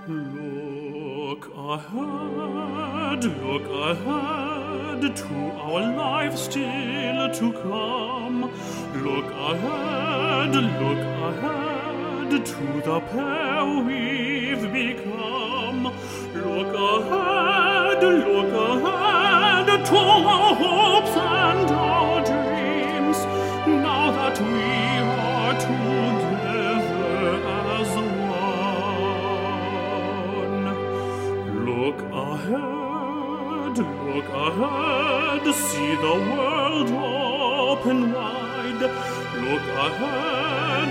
Look ahead to our life still to come. Look ahead to the pair we've become. Look ahead to our hopes and our dreams, now that we are together as one. Look ahead, see the world open wide. Look ahead,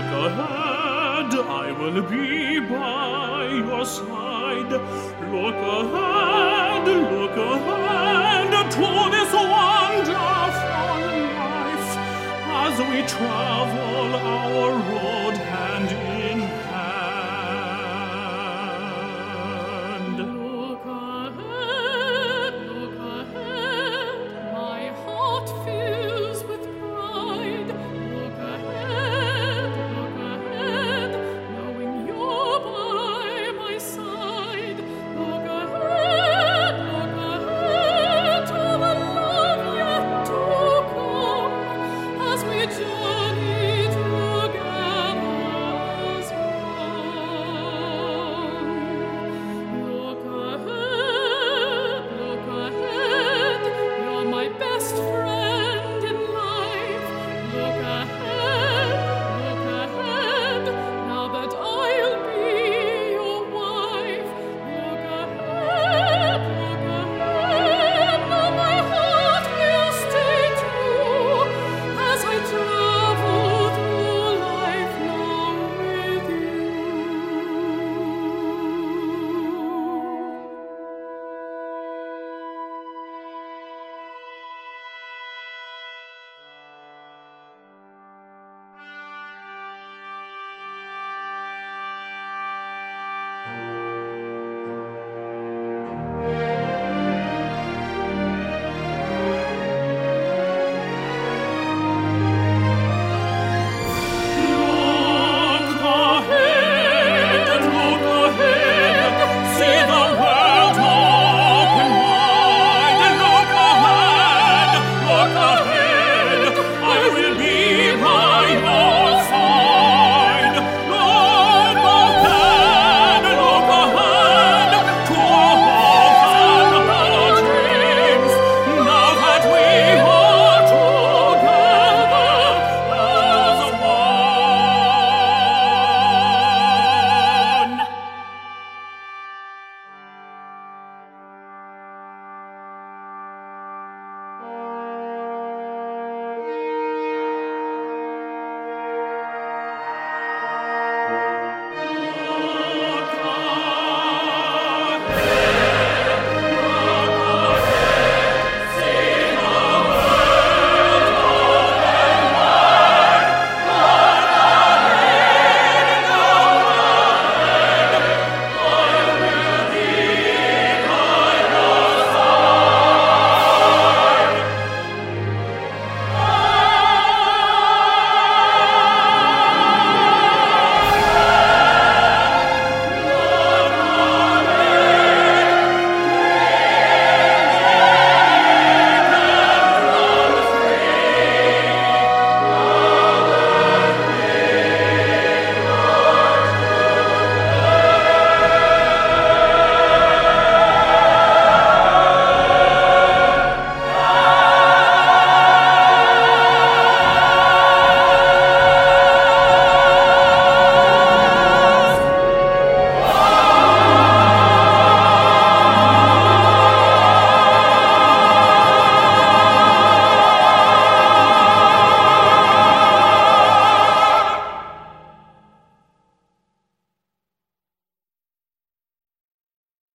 I will be by your side. Look ahead to this wonderful life, as we travel our road hand in hand.